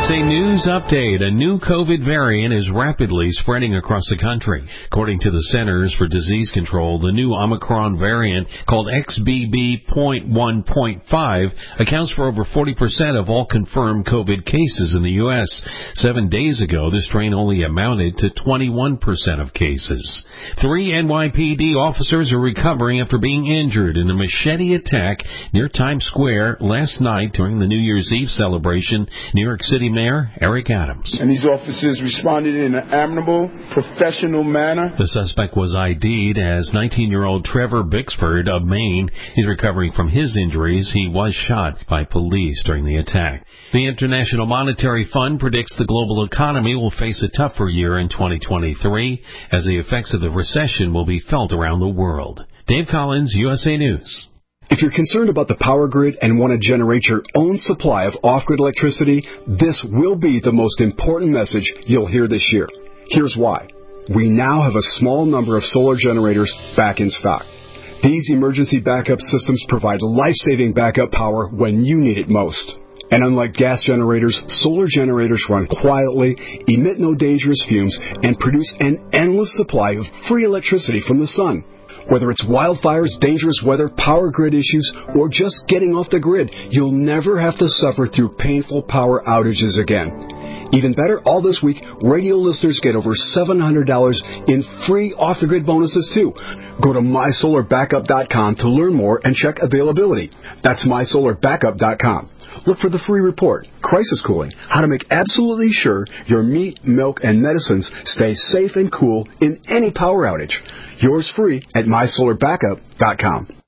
USA News Update. A new COVID variant is rapidly spreading across the country. According to the Centers for Disease Control, the new Omicron variant, called XBB.1.5, accounts for over 40% of all confirmed COVID cases in the U.S. 7 days ago, this strain only amounted to 21% of cases. 3 NYPD officers are recovering after being injured in a machete attack near Times Square last night during the New Year's Eve celebration. New York City Mayor Eric Adams. And these officers responded in an admirable, professional manner. The suspect was ID'd as 19-year-old Trevor Bixford of Maine. He's recovering from his injuries. He was shot by police during the attack. The International Monetary Fund predicts the global economy will face a tougher year in 2023 as the effects of the recession will be felt around the world. Dave Collins, USA News. If you're concerned about the power grid and want to generate your own supply of off-grid electricity, this will be the most important message you'll hear this year. Here's why. We now have a small number of solar generators back in stock. These emergency backup systems provide life-saving backup power when you need it most. And unlike gas generators, solar generators run quietly, emit no dangerous fumes, and produce an endless supply of free electricity from the sun. Whether it's wildfires, dangerous weather, power grid issues, or just getting off the grid, you'll never have to suffer through painful power outages again. Even better, all this week, radio listeners get over $700 in free off-the-grid bonuses, too. Go to mysolarbackup.com to learn more and check availability. That's mysolarbackup.com. Look for the free report, Crisis Cooling, how to make absolutely sure your meat, milk, and medicines stay safe and cool in any power outage. Yours free at mysolarbackup.com.